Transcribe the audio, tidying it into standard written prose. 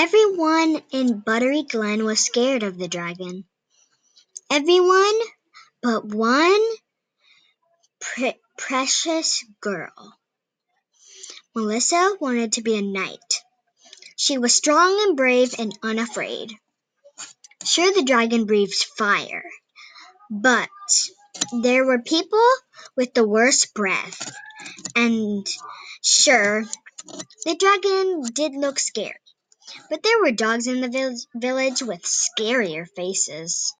Everyone in Buttery Glen was scared of the dragon. Everyone but one precious girl. Melissa wanted to be a knight. She was strong and brave and unafraid. Sure, the dragon breathed fire, but there were people with the worst breath. And sure, the dragon did look scary, but there were dogs in the village with scarier faces.